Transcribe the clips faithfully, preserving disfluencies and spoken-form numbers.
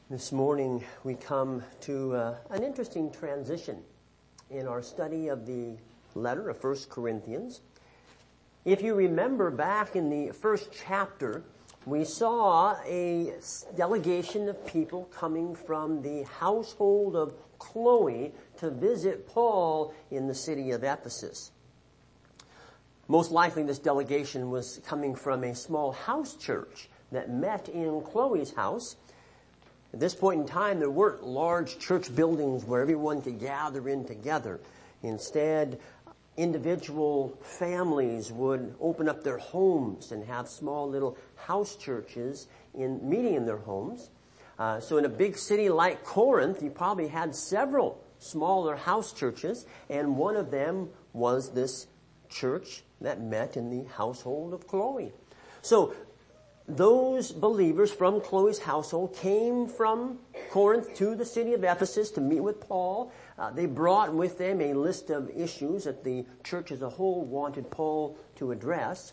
This morning we come to uh, an interesting transition in our study of the letter of First Corinthians. If you remember back in the first chapter, we saw a delegation of people coming from the household of Chloe to visit Paul in the city of Ephesus. Most likely this delegation was coming from a small house church that met in Chloe's house. At this point in time, there weren't large church buildings where everyone could gather in together. Instead, individual families would open up their homes and have small little house churches in meeting in their homes. Uh, so in a big city like Corinth, you probably had several smaller house churches, and one of them was this church that met in the household of Chloe. So those believers from Chloe's household came from Corinth to the city of Ephesus to meet with Paul. Uh, they brought with them a list of issues that the church as a whole wanted Paul to address.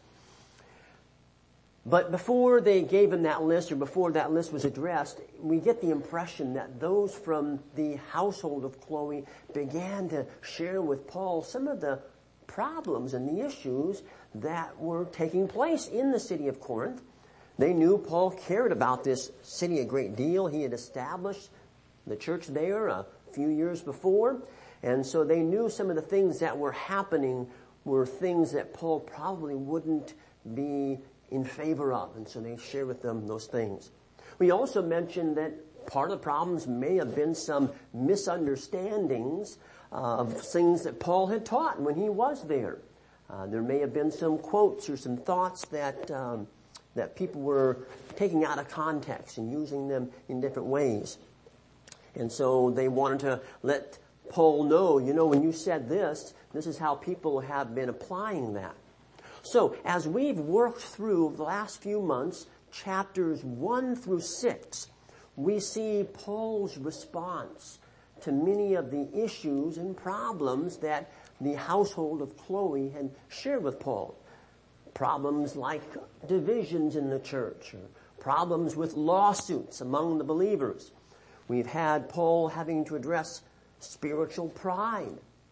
But before they gave him that list, or before that list was addressed, we get the impression that those from the household of Chloe began to share with Paul some of the problems and the issues that were taking place in the city of Corinth. They knew Paul cared about this city a great deal. He had established the church there a few years before. And so they knew some of the things that were happening were things that Paul probably wouldn't be in favor of. And so they shared with them those things. We also mentioned that part of the problems may have been some misunderstandings of things that Paul had taught when he was there. Uh, there may have been some quotes or some thoughts that um, that people were taking out of context and using them in different ways. And so they wanted to let Paul know, you know, when you said this, this is how people have been applying that. So as we've worked through the last few months, chapters one through six, we see Paul's response to many of the issues and problems that the household of Chloe had shared with Paul. Problems like divisions in the church, or problems with lawsuits among the believers. We've had Paul having to address spiritual pride,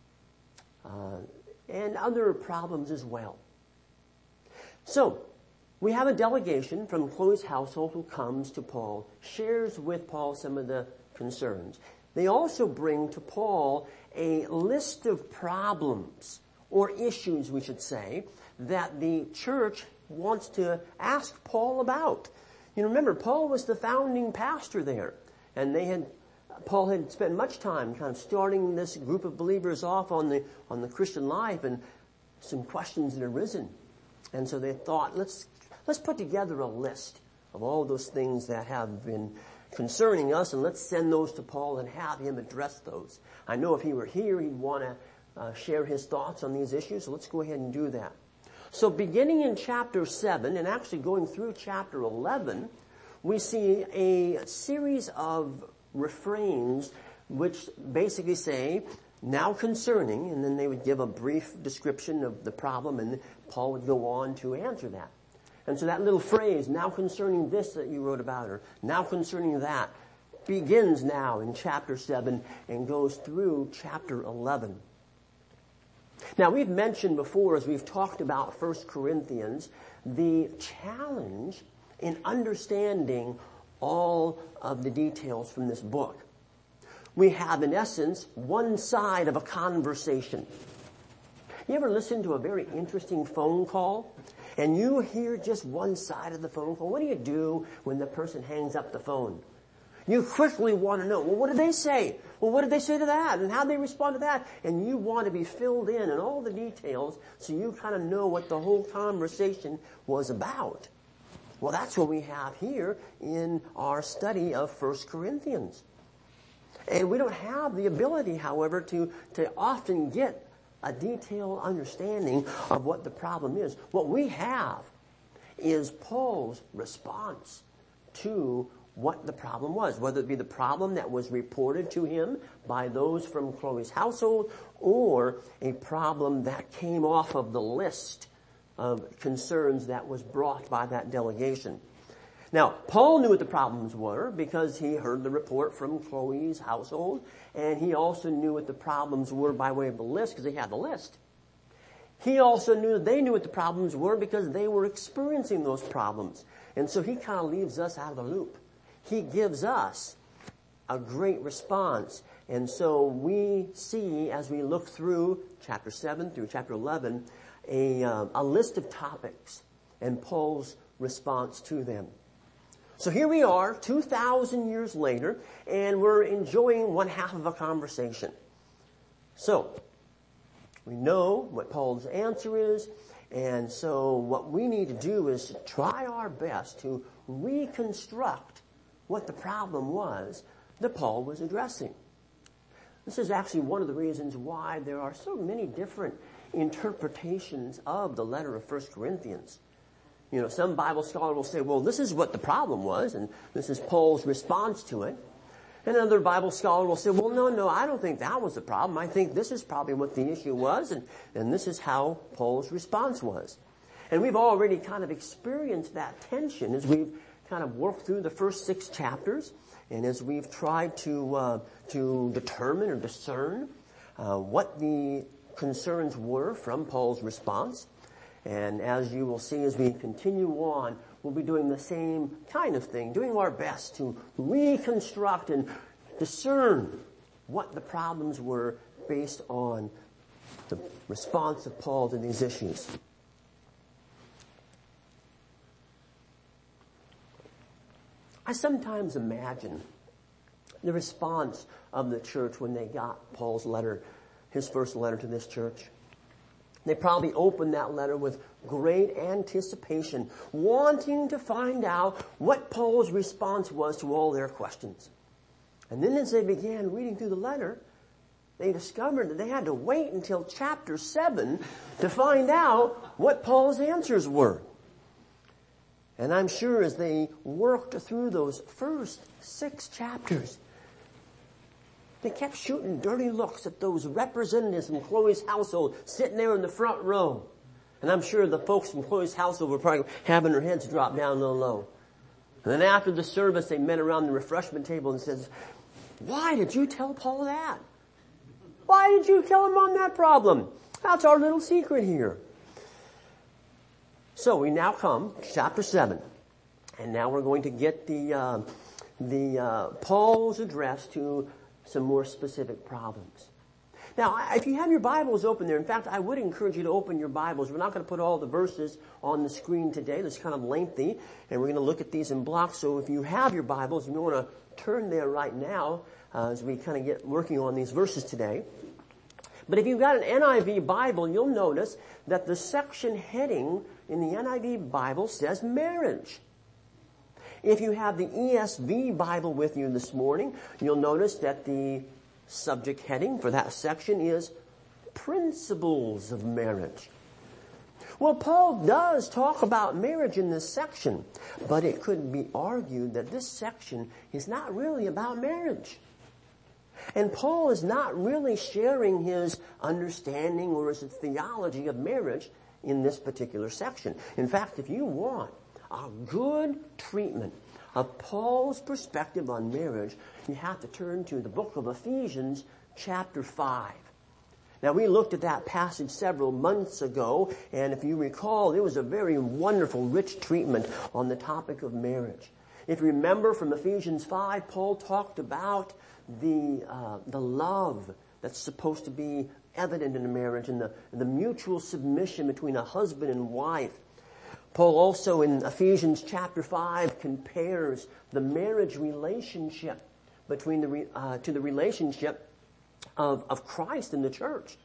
uh, and other problems as well. So, we have a delegation from Chloe's household who comes to Paul, shares with Paul some of the concerns. They also bring to Paul a list of problems, or issues, we should say, that the church wants to ask Paul about. You know, remember, Paul was the founding pastor there, and they had, Paul had spent much time kind of starting this group of believers off on the, on the Christian life, and some questions had arisen. And so they thought, let's, let's put together a list of all those things that have been concerning us, and let's send those to Paul and have him address those. I know if he were here, he'd want to uh, share his thoughts on these issues, so let's go ahead and do that. So beginning in chapter seven, and actually going through chapter eleven, we see a series of refrains which basically say, now concerning, and then they would give a brief description of the problem, and Paul would go on to answer that. And so that little phrase, now concerning this that you wrote about, or now concerning that, begins now in chapter seven and goes through chapter eleven. Now, we've mentioned before, as we've talked about First Corinthians, the challenge in understanding all of the details from this book. We have, in essence, one side of a conversation. You ever listen to a very interesting phone call, and you hear just one side of the phone call? What do you do when the person hangs up the phone? You quickly want to know, well, what did they say? Well, what did they say to that? And how did they respond to that? And you want to be filled in on all the details so you kind of know what the whole conversation was about. Well, that's what we have here in our study of First Corinthians. And we don't have the ability, however, to, to often get a detailed understanding of what the problem is. What we have is Paul's response to what the problem was, whether it be the problem that was reported to him by those from Chloe's household, or a problem that came off of the list of concerns that was brought by that delegation. Now, Paul knew what the problems were because he heard the report from Chloe's household, and he also knew what the problems were by way of the list because he had the list. He also knew they knew what the problems were because they were experiencing those problems. And so he kind of leaves us out of the loop. He gives us a great response. And so we see, as we look through chapter seven through chapter eleven, a, uh, a list of topics and Paul's response to them. So here we are, two thousand years later, and we're enjoying one half of a conversation. So, we know what Paul's answer is, and so what we need to do is to try our best to reconstruct what the problem was that Paul was addressing. This is actually one of the reasons why there are so many different interpretations of the letter of First Corinthians. You know, some Bible scholar will say, well, this is what the problem was, and this is Paul's response to it. And another Bible scholar will say, well, no, no, I don't think that was the problem. I think this is probably what the issue was, and, and this is how Paul's response was. And we've already kind of experienced that tension as we've kind of worked through the first six chapters, and as we've tried to uh, to determine or discern uh, what the concerns were from Paul's response. And as you will see as we continue on, we'll be doing the same kind of thing, doing our best to reconstruct and discern what the problems were based on the response of Paul to these issues. I sometimes imagine the response of the church when they got Paul's letter, his first letter to this church. They probably opened that letter with great anticipation, wanting to find out what Paul's response was to all their questions. And then as they began reading through the letter, they discovered that they had to wait until chapter seven to find out what Paul's answers were. And I'm sure as they worked through those first six chapters, they kept shooting dirty looks at those representatives from Chloe's household sitting there in the front row. And I'm sure the folks from Chloe's household were probably having their heads drop down a little low. And then after the service, they met around the refreshment table and says, why did you tell Paul that? Why did you tell him on that problem? That's our little secret here. So we now come to chapter seven. And now we're going to get the, uh, the, uh, Paul's address to some more specific problems. Now, if you have your Bibles open there, in fact, I would encourage you to open your Bibles. We're not going to put all the verses on the screen today. That's kind of lengthy, and we're going to look at these in blocks. So if you have your Bibles, you want to turn there right now uh, as we kind of get working on these verses today. But if you've got an N I V Bible, you'll notice that the section heading in the N I V Bible says marriage. If you have the E S V Bible with you this morning, you'll notice that the subject heading for that section is principles of marriage. Well, Paul does talk about marriage in this section, but it could be argued that this section is not really about marriage. And Paul is not really sharing his understanding or his theology of marriage in this particular section. In fact, if you want a good treatment of Paul's perspective on marriage, you have to turn to the book of Ephesians chapter five. Now, we looked at that passage several months ago, and if you recall, it was a very wonderful, rich treatment on the topic of marriage. If you remember from Ephesians five, Paul talked about the uh, the love that's supposed to be evident in a marriage and the, the mutual submission between a husband and wife. Paul also in Ephesians chapter five compares the marriage relationship between the uh, to the relationship of, of Christ and the church.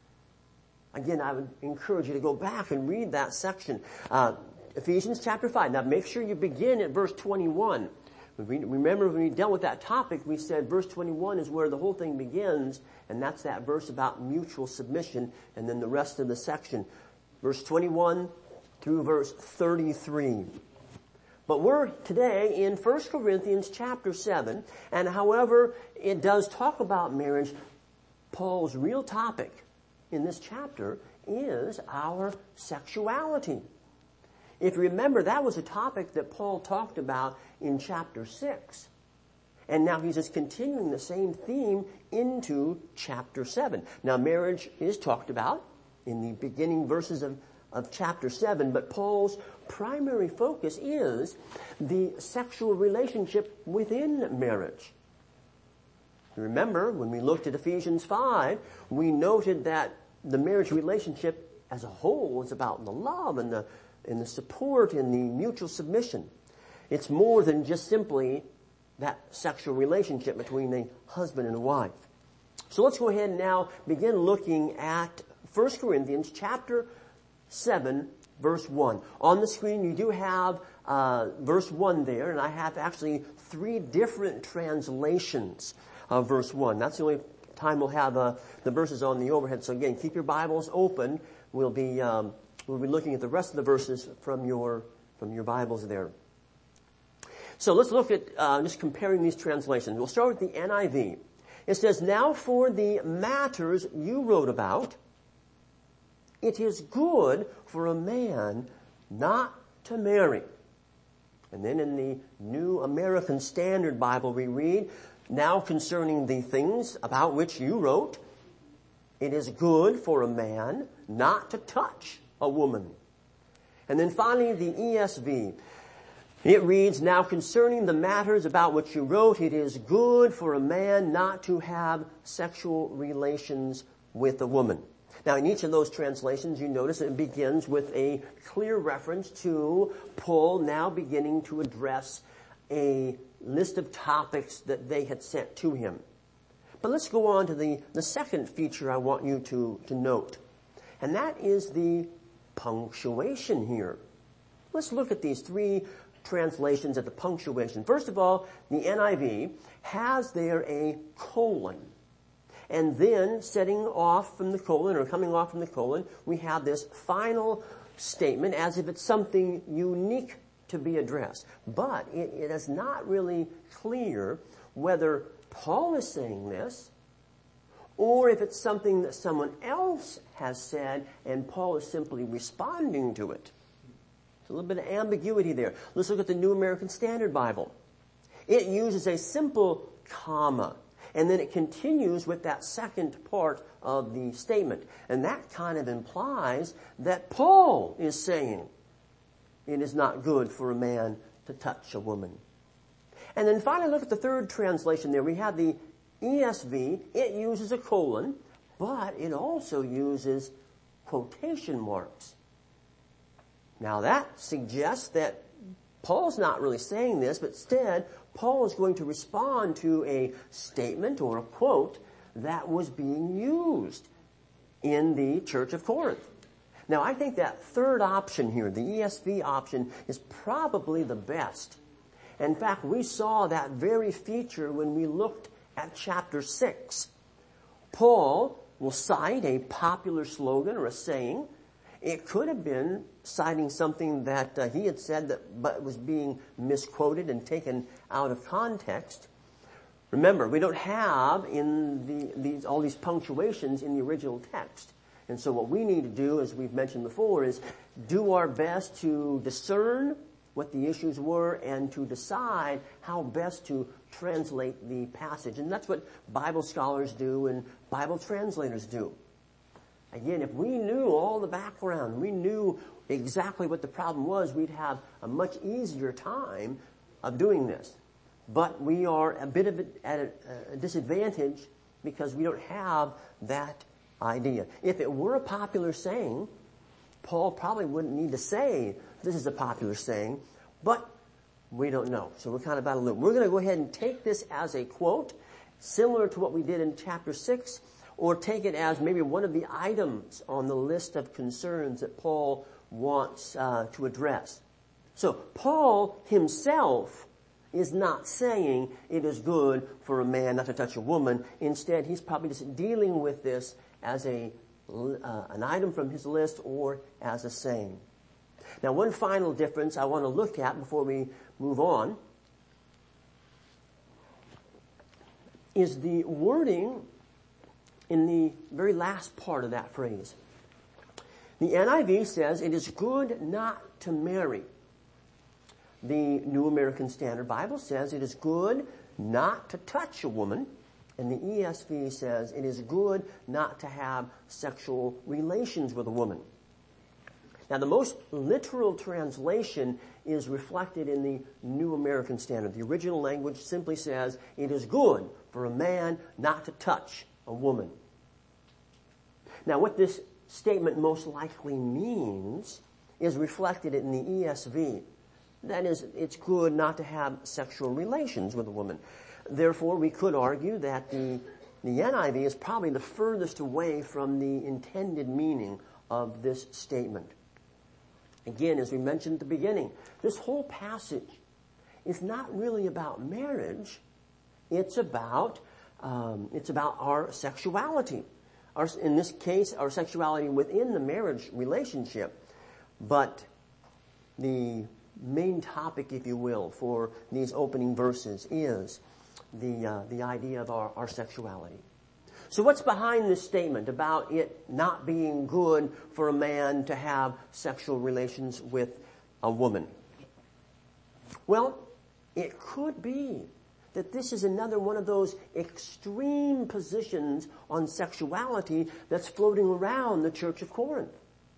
Again, I would encourage you to go back and read that section. Uh, Ephesians chapter five. Now make sure you begin at verse twenty-one. Remember when we dealt with that topic, we said verse twenty-one is where the whole thing begins, and that's that verse about mutual submission, and then the rest of the section. Verse twenty-one through verse thirty-three. But we're today in First Corinthians chapter seven, and however it does talk about marriage, Paul's real topic in this chapter is our sexuality. If you remember, that was a topic that Paul talked about in chapter six. And now he's just continuing the same theme into chapter seven. Now marriage is talked about in the beginning verses of, of chapter seven, but Paul's primary focus is the sexual relationship within marriage. Remember, when we looked at Ephesians five, we noted that the marriage relationship as a whole is about the love and the, and the support and the mutual submission. It's more than just simply that sexual relationship between a husband and a wife. So let's go ahead and now begin looking at First Corinthians chapter seven, verse one. On the screen you do have uh, verse one there, and I have actually three different translations of verse one. That's the only time we'll have uh, the verses on the overhead. So again, keep your Bibles open. We'll be um, we'll be looking at the rest of the verses from your from your Bibles there. So let's look at uh, just comparing these translations. We'll start with the N I V. It says, "Now for the matters you wrote about, it is good for a man not to marry." And then in the New American Standard Bible we read, "Now concerning the things about which you wrote, it is good for a man not to touch a woman." And then finally the E S V. It reads, "Now concerning the matters about which you wrote, it is good for a man not to have sexual relations with a woman." Now in each of those translations you notice it begins with a clear reference to Paul now beginning to address a list of topics that they had sent to him. But let's go on to the, the second feature I want you to, to note. And that is the punctuation here. Let's look at these three translations at the punctuation. First of all, the N I V has there a colon. And then setting off from the colon or coming off from the colon, we have this final statement as if it's something unique to be addressed. But it, it is not really clear whether Paul is saying this or if it's something that someone else has said and Paul is simply responding to it. There's a little bit of ambiguity there. Let's look at the New American Standard Bible. It uses a simple comma, and then it continues with that second part of the statement. And that kind of implies that Paul is saying it is not good for a man to touch a woman. And then finally look at the third translation there. We have the E S V. It uses a colon, but it also uses quotation marks. Now that suggests that Paul's not really saying this, but instead Paul is going to respond to a statement or a quote that was being used in the Church of Corinth. Now I think that third option here, the E S V option, is probably the best. In fact, we saw that very feature when we looked at chapter six. Paul will cite a popular slogan or a saying. It could have been citing something that uh, he had said that but was being misquoted and taken out of context. Remember, we don't have in the these all these punctuations in the original text. And so what we need to do, as we've mentioned before, is do our best to discern what the issues were and to decide how best to translate the passage. And that's what Bible scholars do and Bible translators do. Again, if we knew all the background, we knew exactly what the problem was, we'd have a much easier time of doing this. But we are a bit of a, at a, a disadvantage because we don't have that idea. If it were a popular saying, Paul probably wouldn't need to say this is a popular saying, but we don't know. So we're kind of out of the loop. We're going to go ahead and take this as a quote, similar to what we did in chapter six, or take it as maybe one of the items on the list of concerns that Paul wants uh, to address. So Paul himself is not saying it is good for a man not to touch a woman. Instead, he's probably just dealing with this as a uh, an item from his list or as a saying. Now, one final difference I want to look at before we move on is the wording in the very last part of that phrase. The N I V says it is good not to marry. The New American Standard Bible says it is good not to touch a woman, and the E S V says it is good not to have sexual relations with a woman. Now, the most literal translation is reflected in the New American Standard. The original language simply says it is good for a man not to touch a woman. Now, what this statement most likely means is reflected in the E S V. That is, it's good not to have sexual relations with a woman. Therefore, we could argue that the, the N I V is probably the furthest away from the intended meaning of this statement. Again, as we mentioned at the beginning, this whole passage is not really about marriage. It's about um, it's about our sexuality. Our, in this case, our sexuality within the marriage relationship. But the main topic, if you will, for these opening verses is the uh, the idea of our, our sexuality. So what's behind this statement about it not being good for a man to have sexual relations with a woman? Well, it could be that this is another one of those extreme positions on sexuality that's floating around the Church of Corinth.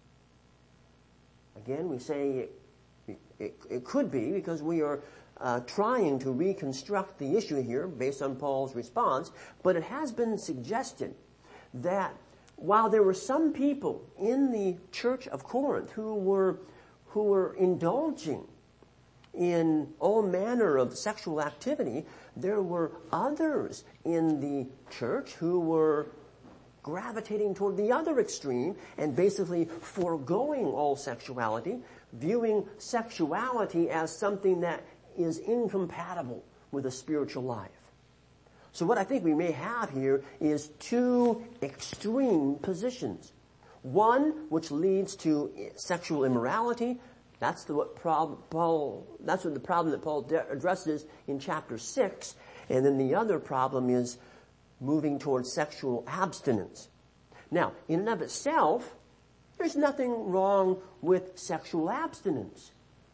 Again, we say it, it, it could be because we are Uh, trying to reconstruct the issue here based on Paul's response, but it has been suggested that while there were some people in the Church of Corinth who were who were indulging in all manner of sexual activity, there were others in the church who were gravitating toward the other extreme and basically foregoing all sexuality, viewing sexuality as something that is incompatible with a spiritual life. So what I think we may have here is two extreme positions. One which leads to sexual immorality. That's the what prob- Paul. That's what the problem that Paul de- addresses in chapter six. And then the other problem is moving towards sexual abstinence. Now, in and of itself, there's nothing wrong with sexual abstinence.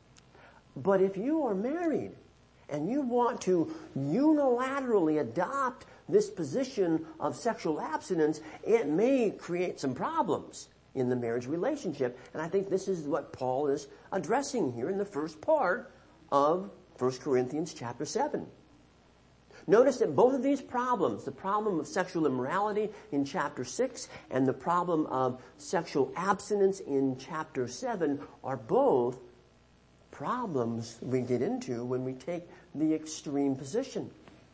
But if you are married and you want to unilaterally adopt this position of sexual abstinence, it may create some problems in the marriage relationship. And I think this is what Paul is addressing here in the first part of First Corinthians chapter seven. Notice that both of these problems, the problem of sexual immorality in chapter six and the problem of sexual abstinence in chapter seven, are both problems we get into when we take the extreme position.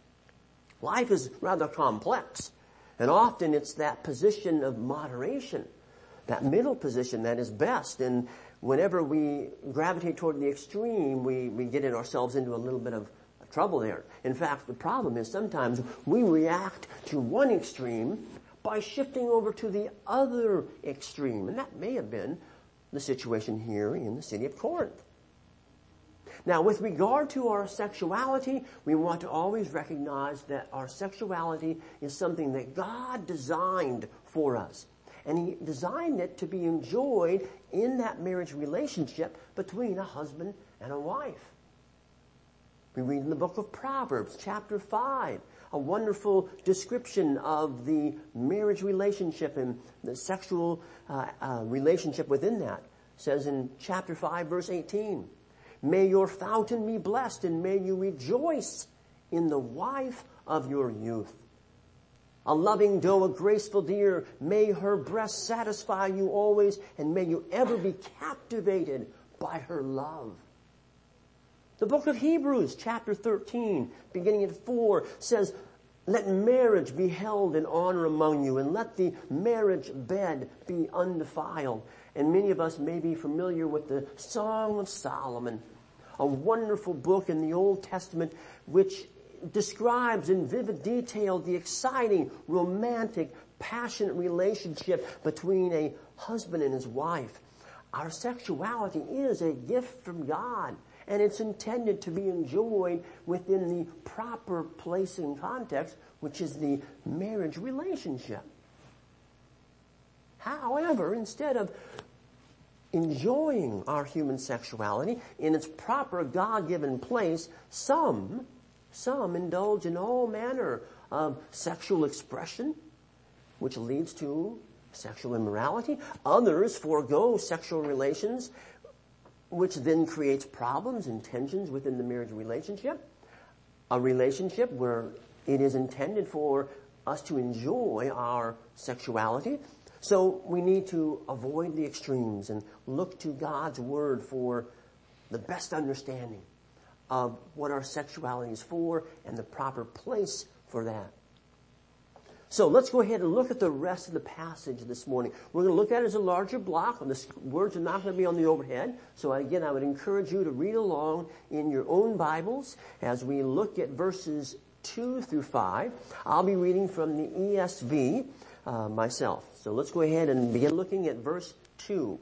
Life is rather complex, and often it's that position of moderation, that middle position that is best. And whenever we gravitate toward the extreme, we, we get ourselves into a little bit of trouble there. In fact, the problem is sometimes we react to one extreme by shifting over to the other extreme, and that may have been the situation here in the city of Corinth. Now, with regard to our sexuality, we want to always recognize that our sexuality is something that God designed for us. And He designed it to be enjoyed in that marriage relationship between a husband and a wife. We read in the book of Proverbs, chapter five, a wonderful description of the marriage relationship and the sexual uh, uh, relationship within that. It says in chapter five, verse eighteen, "May your fountain be blessed, and may you rejoice in the wife of your youth. A loving doe, a graceful deer, may her breast satisfy you always, and may you ever be captivated by her love." The book of Hebrews, chapter thirteen, beginning at four, says, "Let marriage be held in honor among you, and let the marriage bed be undefiled." And many of us may be familiar with the Song of Solomon, a wonderful book in the Old Testament which describes in vivid detail the exciting, romantic, passionate relationship between a husband and his wife. Our sexuality is a gift from God, and it's intended to be enjoyed within the proper place and context, which is the marriage relationship. However, instead of enjoying our human sexuality in its proper God-given place, some, some indulge in all manner of sexual expression, which leads to sexual immorality. Others forego sexual relations, which then creates problems and tensions within the marriage relationship. A relationship where it is intended for us to enjoy our sexuality. So we need to avoid the extremes and look to God's Word for the best understanding of what our sexuality is for and the proper place for that. So let's go ahead and look at the rest of the passage this morning. We're going to look at it as a larger block, and the words are not going to be on the overhead. So again, I would encourage you to read along in your own Bibles as we look at verses two through five. I'll be reading from the E S V uh, myself. So let's go ahead and begin looking at verse two.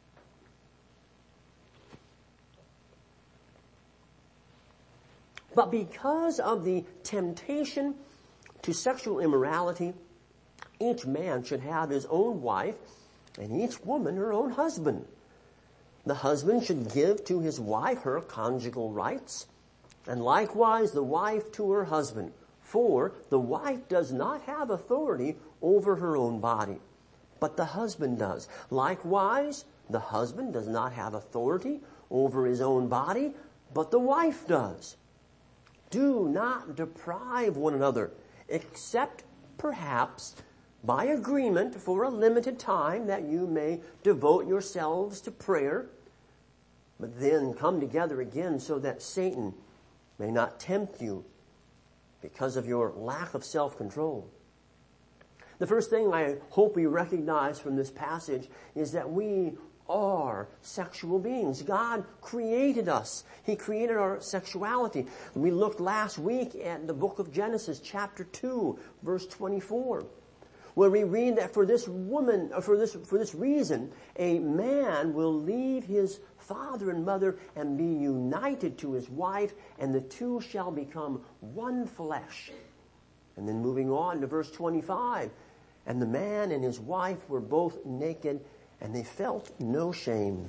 But because of the temptation to sexual immorality, each man should have his own wife, and each woman her own husband. The husband should give to his wife her conjugal rights, and likewise the wife to her husband. For the wife does not have authority over her own body, but the husband does. Likewise, the husband does not have authority over his own body, but the wife does. Do not deprive one another, except perhaps by agreement for a limited time, that you may devote yourselves to prayer, but then come together again so that Satan may not tempt you because of your lack of self-control. The first thing I hope we recognize from this passage is that we are sexual beings. God created us. He created our sexuality. We looked last week at the book of Genesis, chapter two, verse twenty-four, where we read that for this woman, or for this, for this reason, a man will leave his father and mother and be united to his wife, and the two shall become one flesh. And then moving on to verse twenty-five, and the man and his wife were both naked, and they felt no shame.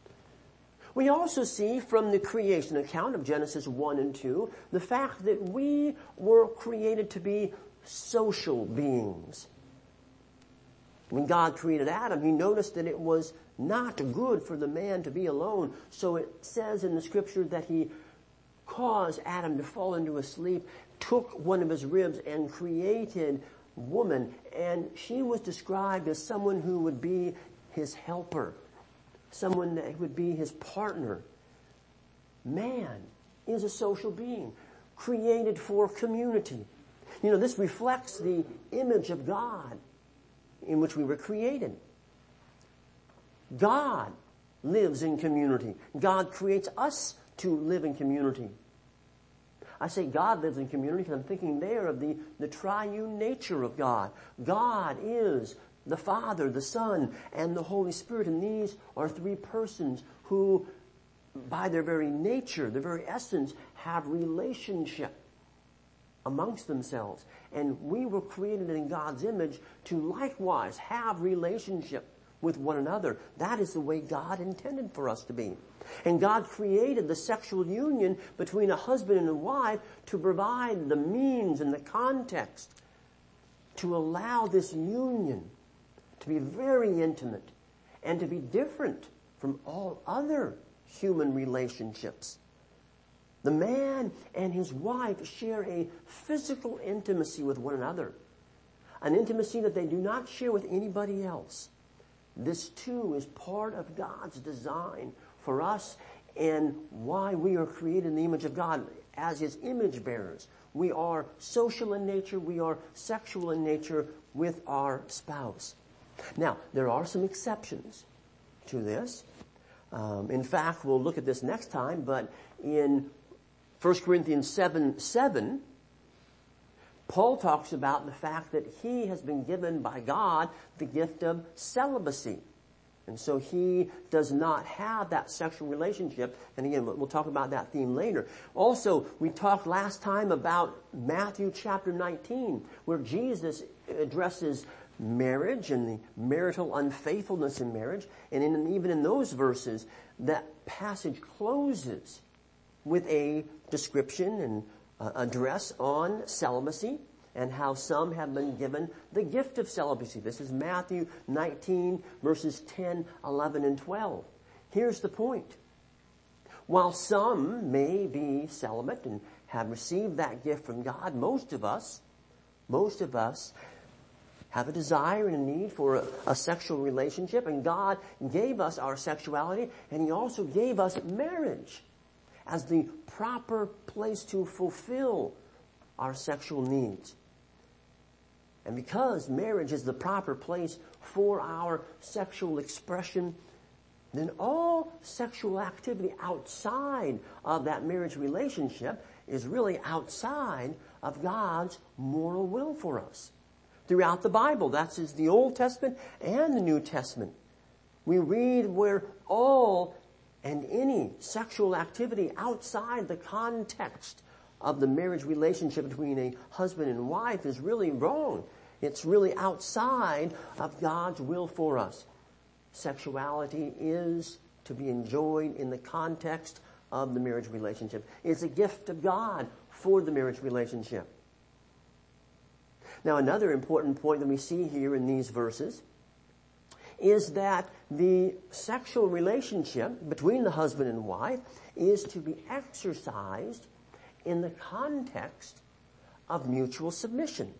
We also see from the creation account of Genesis one and two, the fact that we were created to be social beings. When God created Adam, He noticed that it was not good for the man to be alone. So it says in the scripture that He caused Adam to fall into a sleep, took one of his ribs and created woman. And she was described as someone who would be his helper, someone that would be his partner. Man is a social being, created for community. You know, this reflects the image of God in which we were created. God lives in community. God creates us to live in community. I say God lives in community because I'm thinking there of the, the triune nature of God. God is the Father, the Son, and the Holy Spirit. And these are three persons who, by their very nature, their very essence, have relationship amongst themselves. And we were created in God's image to likewise have relationship with one another. That is the way God intended for us to be. And God created the sexual union between a husband and a wife to provide the means and the context to allow this union to be very intimate and to be different from all other human relationships. The man and his wife share a physical intimacy with one another, an intimacy that they do not share with anybody else. This too is part of God's design for us and why we are created in the image of God as His image bearers. We are social in nature, we are sexual in nature with our spouse. Now, there are some exceptions to this. Um, in fact, we'll look at this next time, but in First Corinthians seven seven, Paul talks about the fact that he has been given by God the gift of celibacy. And so he does not have that sexual relationship. And again, we'll talk about that theme later. Also, we talked last time about Matthew chapter nineteen, where Jesus addresses marriage and the marital unfaithfulness in marriage. And in, even in those verses, that passage closes with a description and uh, address on celibacy and how some have been given the gift of celibacy. This is Matthew nineteen, verses ten, eleven, and twelve. Here's the point. While some may be celibate and have received that gift from God, most of us, most of us have a desire and a need for a, a sexual relationship, and God gave us our sexuality, and He also gave us marriage as the proper place to fulfill our sexual needs. And because marriage is the proper place for our sexual expression, then all sexual activity outside of that marriage relationship is really outside of God's moral will for us. Throughout the Bible, that's is the Old Testament and the New Testament, we read where all and any sexual activity outside the context of the marriage relationship between a husband and wife is really wrong. It's really outside of God's will for us. Sexuality is to be enjoyed in the context of the marriage relationship. It's a gift of God for the marriage relationship. Now, another important point that we see here in these verses is that the sexual relationship between the husband and wife is to be exercised in the context of mutual submission.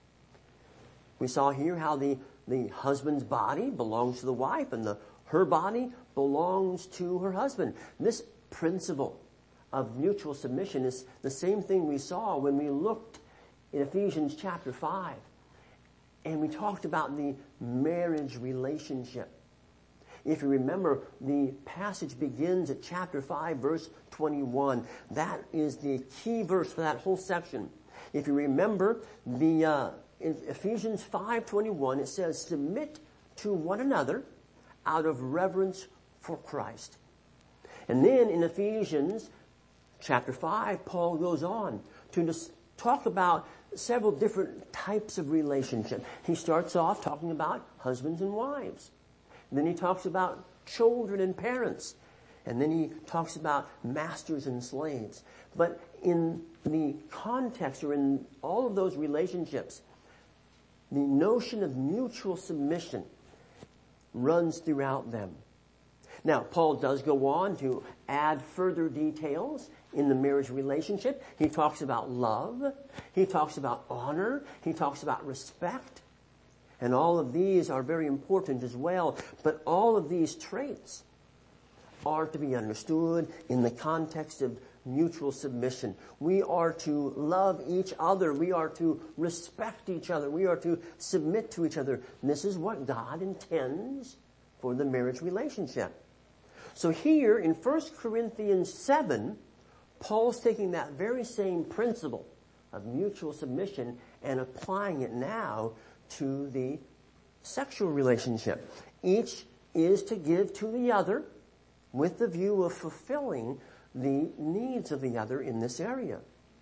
We saw here how the, the husband's body belongs to the wife and the, her body belongs to her husband. This principle of mutual submission is the same thing we saw when we looked in Ephesians chapter five. And we talked about the marriage relationship. If you remember, the passage begins at chapter five, verse twenty-one. That is the key verse for that whole section. If you remember, the uh, in Ephesians five twenty-one, it says, "Submit to one another out of reverence for Christ." And then in Ephesians chapter five, Paul goes on to just talk about several different types of relationship. He starts off talking about husbands and wives. And then he talks about children and parents. And then he talks about masters and slaves. But in the context or in all of those relationships, the notion of mutual submission runs throughout them. Now, Paul does go on to add further details in the marriage relationship. He talks about love. He talks about honor. He talks about respect. And all of these are very important as well. But all of these traits are to be understood in the context of mutual submission. We are to love each other. We are to respect each other. We are to submit to each other. And this is what God intends for the marriage relationship. So here in First Corinthians seven, Paul's taking that very same principle of mutual submission and applying it now to the sexual relationship. Each is to give to the other with the view of fulfilling the needs of the other in this area.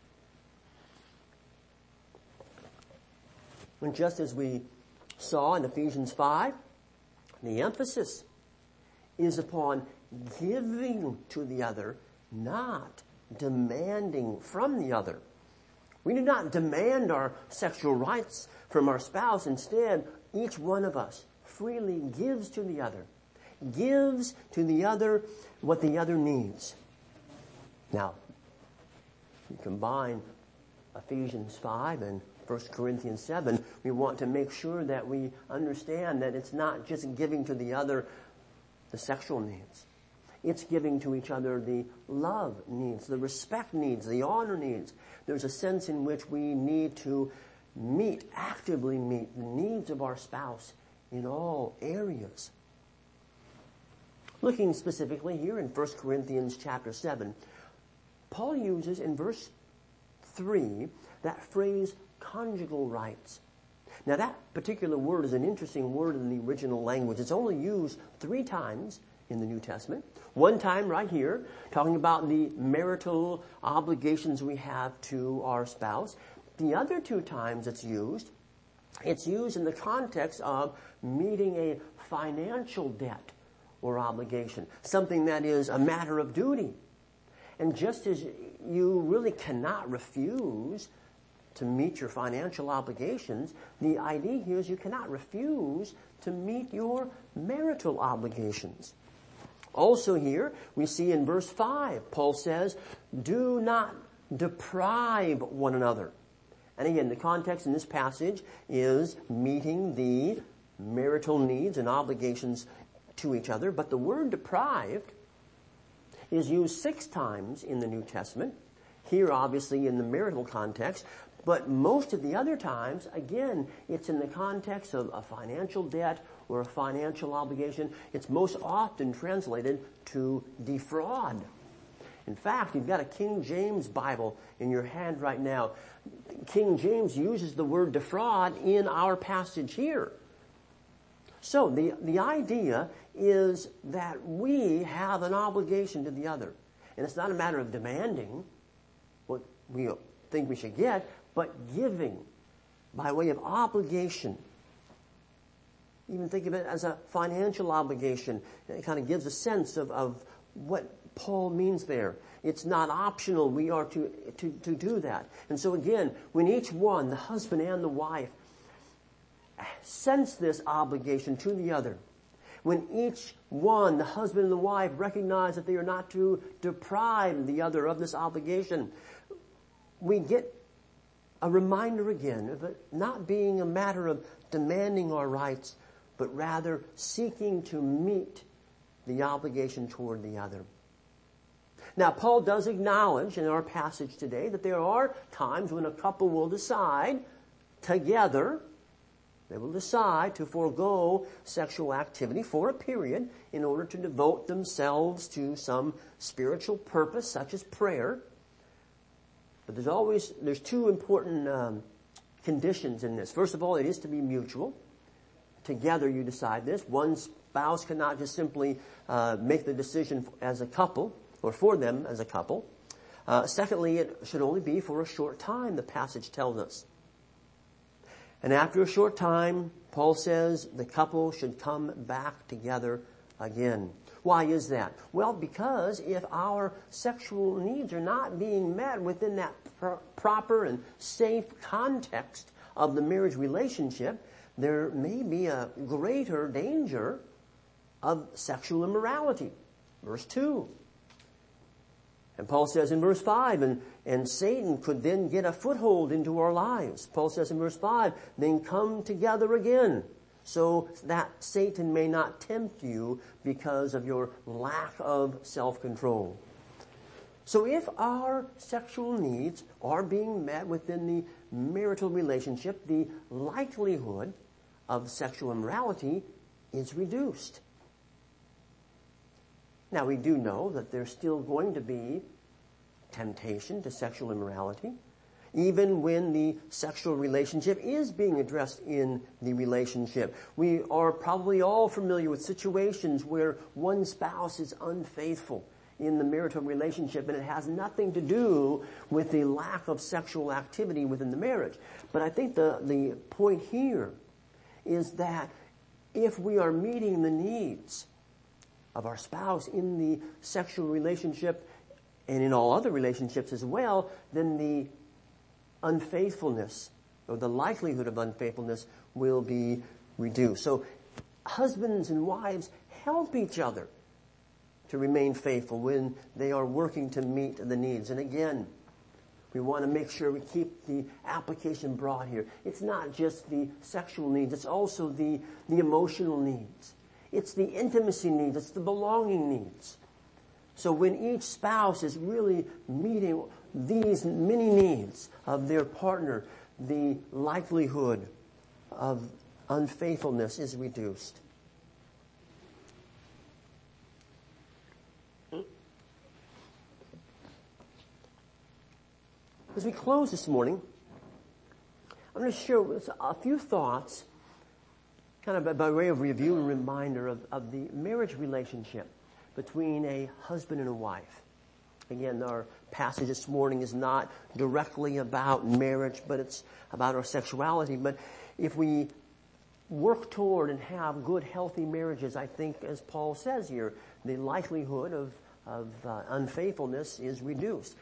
And just as we saw in Ephesians five, the emphasis is upon giving to the other, not demanding from the other. We do not demand our sexual rights from our spouse. Instead, each one of us freely gives to the other, gives to the other what the other needs. Now, you combine Ephesians five and First Corinthians seven, we want to make sure that we understand that it's not just giving to the other the sexual needs. It's giving to each other the love needs, the respect needs, the honor needs. There's a sense in which we need to meet, actively meet the needs of our spouse in all areas. Looking specifically here in First Corinthians chapter seven, Paul uses in verse three that phrase conjugal rights. Now that particular word is an interesting word in the original language. It's only used three times in the New Testament. One time right here, talking about the marital obligations we have to our spouse. The other two times it's used It's used in the context of meeting a financial debt or obligation, something that is a matter of duty. And just as you really cannot refuse to meet your financial obligations, the idea here is you cannot refuse to meet your marital obligations. Also here, we see in verse five, Paul says, do not deprive one another. And again, the context in this passage is meeting the marital needs and obligations to each other. But the word deprived is used six times in the New Testament. Here, obviously, in the marital context. But most of the other times, again, it's in the context of a financial debt or a financial obligation. It's most often translated to defraud. In fact, you've got a King James Bible in your hand right now. King James uses the word defraud in our passage here. So the, the idea is that we have an obligation to the other. And it's not a matter of demanding what we think we should get, but giving by way of obligation. Even think of it as a financial obligation. It kind of gives a sense of, of what Paul means there. It's not optional. We are to, to, to do that. And so again, when each one, the husband and the wife, sense this obligation to the other, when each one, the husband and the wife, recognize that they are not to deprive the other of this obligation, we get a reminder again of it not being a matter of demanding our rights, but rather seeking to meet the obligation toward the other. Now, Paul does acknowledge in our passage today that there are times when a couple will decide together, they will decide to forego sexual activity for a period in order to devote themselves to some spiritual purpose, such as prayer. But there's always, there's two important um, conditions in this. First of all, it is to be mutual. Together you decide this. One spouse cannot just simply uh, make the decision as a couple, or for them as a couple. Uh, secondly, it should only be for a short time, the passage tells us. And after a short time, Paul says the couple should come back together again. Why is that? Well, because if our sexual needs are not being met within that pr- proper and safe context of the marriage relationship, there may be a greater danger of sexual immorality. Verse two. And Paul says in verse five, and, and Satan could then get a foothold into our lives. Paul says in verse five, then come together again, so that Satan may not tempt you because of your lack of self-control. So if our sexual needs are being met within the marital relationship, the likelihood of sexual immorality is reduced. Now, we do know that there's still going to be temptation to sexual immorality, even when the sexual relationship is being addressed in the relationship. We are probably all familiar with situations where one spouse is unfaithful in the marital relationship, and it has nothing to do with the lack of sexual activity within the marriage. But I think the, the point here is that if we are meeting the needs of our spouse in the sexual relationship and in all other relationships as well, then the unfaithfulness or the likelihood of unfaithfulness will be reduced. So husbands and wives help each other to remain faithful when they are working to meet the needs. And again, we want to make sure we keep the application broad here. It's not just the sexual needs, it's also the, the emotional needs. It's the intimacy needs. It's the belonging needs. So when each spouse is really meeting these many needs of their partner, the likelihood of unfaithfulness is reduced. As we close this morning, I'm going to share a few thoughts kind of by way of review and reminder of, of the marriage relationship between a husband and a wife. Again, our passage this morning is not directly about marriage, but it's about our sexuality. But if we work toward and have good, healthy marriages, I think, as Paul says here, the likelihood of, of uh, unfaithfulness is reduced.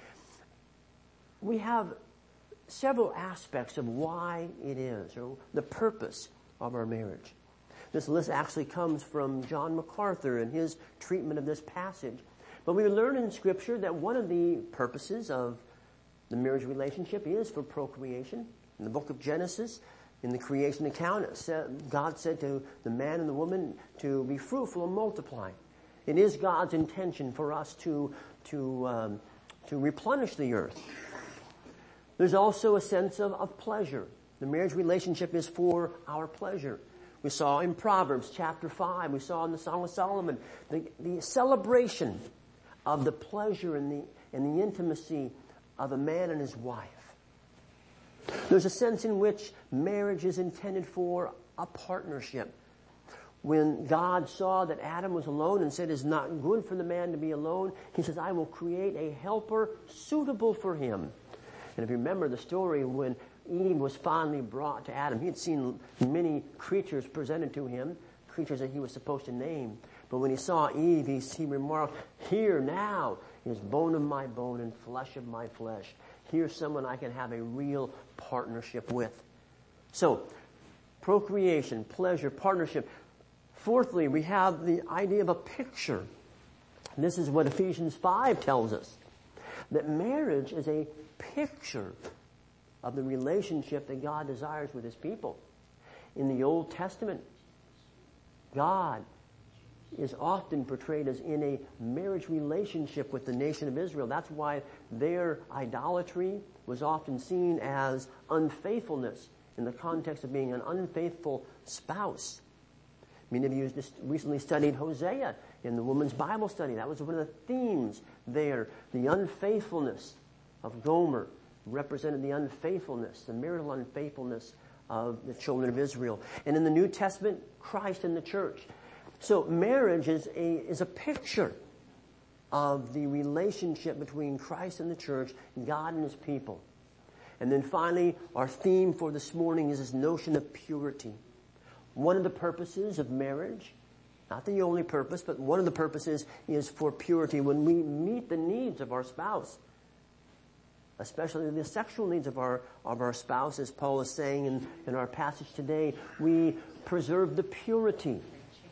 We have several aspects of why it is, or the purpose of our marriage. This list actually comes from John MacArthur and his treatment of this passage. But we learn in Scripture that one of the purposes of the marriage relationship is for procreation. In the book of Genesis, in the creation account, it said, God said to the man and the woman to be fruitful and multiply. It is God's intention for us to, to, um, to replenish the earth. There's also a sense of, of pleasure. The marriage relationship is for our pleasure. We saw in Proverbs chapter five, we saw in the Song of Solomon, the, the celebration of the pleasure and the, and the intimacy of a man and his wife. There's a sense in which marriage is intended for a partnership. When God saw that Adam was alone and said it's not good for the man to be alone, he says, I will create a helper suitable for him. And if you remember the story when Eve was finally brought to Adam, he had seen many creatures presented to him, creatures that he was supposed to name. But when he saw Eve, he, he remarked, here now is bone of my bone and flesh of my flesh. Here's someone I can have a real partnership with. So, procreation, pleasure, partnership. Fourthly, we have the idea of a picture. This is what Ephesians five tells us. That marriage is a picture of the relationship that God desires with his people. In the Old Testament, God is often portrayed as in a marriage relationship with the nation of Israel. That's why their idolatry was often seen as unfaithfulness in the context of being an unfaithful spouse. Many of you just recently studied Hosea in the women's Bible study. That was one of the themes there. The unfaithfulness of Gomer represented the unfaithfulness, the marital unfaithfulness of the children of Israel. And in the New Testament, Christ and the church. So marriage is a, is a picture of the relationship between Christ and the church, God and his people. And then finally, our theme for this morning is this notion of purity. One of the purposes of marriage, not the only purpose, but one of the purposes is for purity. When we meet the needs of our spouse, especially the sexual needs of our of our spouse, as Paul is saying in, in our passage today, we preserve the purity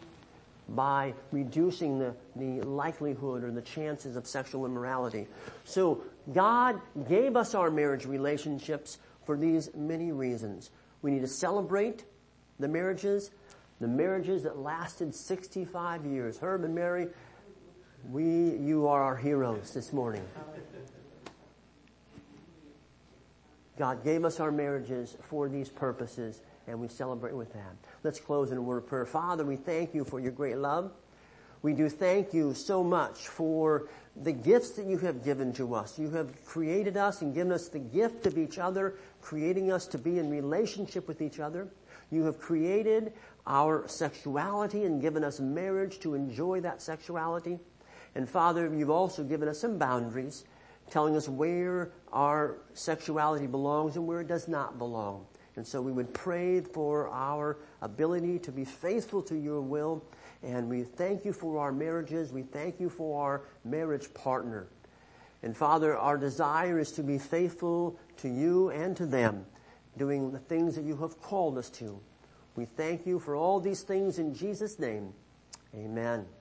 by reducing the, the likelihood or the chances of sexual immorality. So God gave us our marriage relationships for these many reasons. We need to celebrate the marriages, the marriages that lasted sixty-five years. Herb and Mary, we, you are our heroes this morning. God gave us our marriages for these purposes, and we celebrate with them. Let's close in a word of prayer. Father, we thank you for your great love. We do thank you so much for the gifts that you have given to us. You have created us and given us the gift of each other, creating us to be in relationship with each other. You have created our sexuality and given us marriage to enjoy that sexuality. And Father, you've also given us some boundaries, telling us where our sexuality belongs and where it does not belong. And so we would pray for our ability to be faithful to your will. And we thank you for our marriages. We thank you for our marriage partner. And Father, our desire is to be faithful to you and to them, doing the things that you have called us to. We thank you for all these things in Jesus' name. Amen.